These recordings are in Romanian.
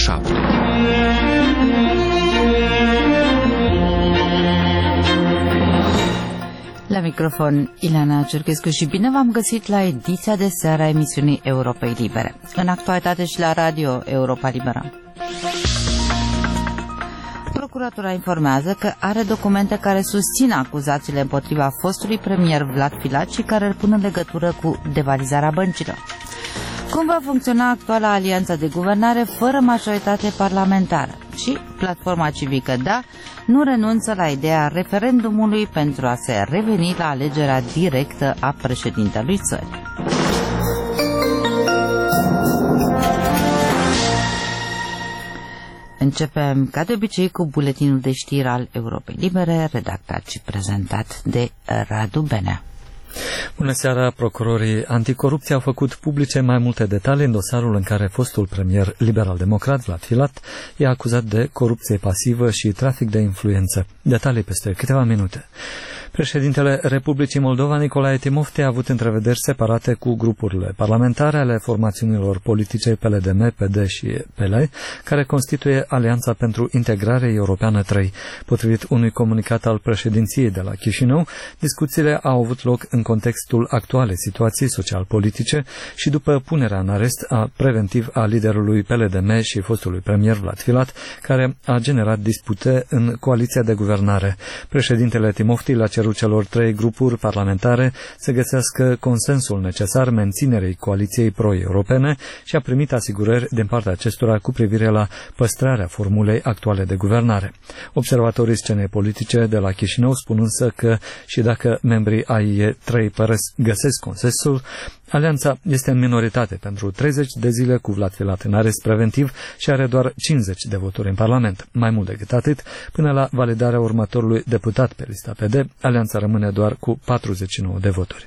7. La microfon, Ileana Cerchescu și bine v-am găsit la ediția de seară a emisiunii Europei Libere. În actualitate și la Radio Europa Liberă. Procuratura informează că are documente care susțin acuzațiile împotriva fostului premier Vlad Filat și care îl pun în legătură cu devalizarea băncilor. Cum va funcționa actuala alianță de guvernare fără majoritate parlamentară? Și Platforma Civică Da nu renunță la ideea referendumului pentru a se reveni la alegerea directă a președintelui țării. Începem, ca de obicei, cu buletinul de știri al Europei Libere, redactat și prezentat de Radu Benea. Bună seara! Procurorii anticorupție au făcut publice mai multe detalii în dosarul în care fostul premier liberal-democrat Vlad Filat e acuzat de corupție pasivă și trafic de influență. Detalii peste câteva minute. Președintele Republicii Moldova, Nicolae Timofte, a avut întrevederi separate cu grupurile parlamentare ale formațiunilor politice PLDM, PD și PL, care constituie Alianța pentru Integrare Europeană 3. Potrivit unui comunicat al președinției de la Chișinău, discuțiile au avut loc în contextul actualei situații social-politice și după punerea în arest preventiv a liderului PLDM și fostului premier Vlad Filat, care a generat dispute în coaliția de guvernare. Președintele Timofte l-a cerut celor trei grupuri parlamentare să găsească consensul necesar menținerei coaliției pro-europene și a primit asigurări din partea acestora cu privire la păstrarea formulei actuale de guvernare. Observatorii scenei politice de la Chișinău spun însă că și dacă membrii ai trei găsesc consensul, alianța este în minoritate pentru 30 de zile cu Vlad Filat în arest preventiv și are doar 50 de voturi în Parlament. Mai mult decât atât, până la validarea următorului deputat pe lista PD, alianța rămâne doar cu 49 de voturi.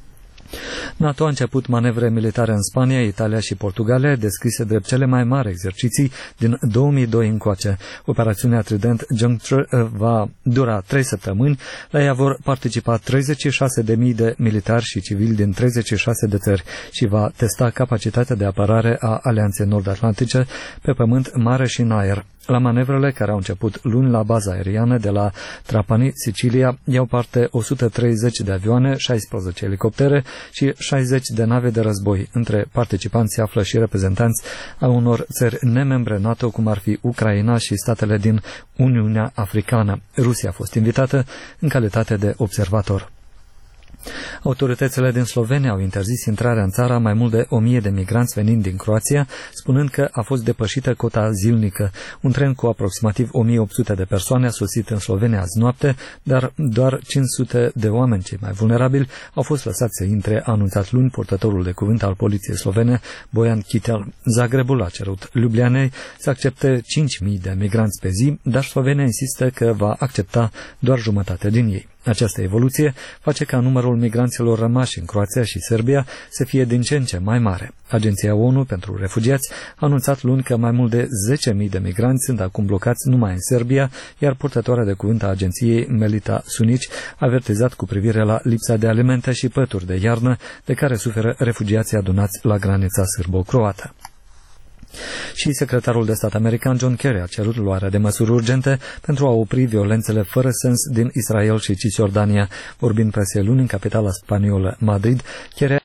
NATO a început manevre militare în Spania, Italia și Portugalia, descrise de cele mai mari exerciții din 2002 încoace. Operațiunea Trident Juncture va dura 3 săptămâni. La ea vor participa 36.000 de militari și civili din 36 de țări și va testa capacitatea de apărare a Alianței Nord-Atlantice pe pământ, mare și în aer. La manevrele care au început luni la baza aeriană de la Trapani, Sicilia, iau parte 130 de avioane, 16 elicoptere și 60 de nave de război. Între participanți se află și reprezentanți a unor țări nemembre NATO, cum ar fi Ucraina și statele din Uniunea Africană. Rusia a fost invitată în calitate de observator. Autoritățile din Slovenia au interzis intrarea în țară mai mult de 1000 de migranți venind din Croația, spunând că a fost depășită cota zilnică. Un tren cu aproximativ 1800 de persoane a sosit în Slovenia azi noapte, dar doar 500 de oameni cei mai vulnerabili au fost lăsați să intre, a anunțat luni purtătorul de cuvânt al poliției slovene, Bojan Kitel. Zagrebul a cerut Ljubljanei să accepte 5000 de migranți pe zi, dar Slovenia insistă că va accepta doar jumătate din ei. Această evoluție face ca numărul migranților rămași în Croația și Serbia să fie din ce în ce mai mare. Agenția ONU pentru Refugiați a anunțat luni că mai mult de 10.000 de migranți sunt acum blocați numai în Serbia, iar purtătoarea de cuvânt a agenției, Melita Sunici, a avertizat cu privire la lipsa de alimente și pături de iarnă de care suferă refugiații adunați la granița sârbo-croată. Și secretarul de stat american John Kerry a cerut luarea de măsuri urgente pentru a opri violențele fără sens din Israel și Cisjordania. Vorbind presei luni în capitala spaniolă Madrid, Kerry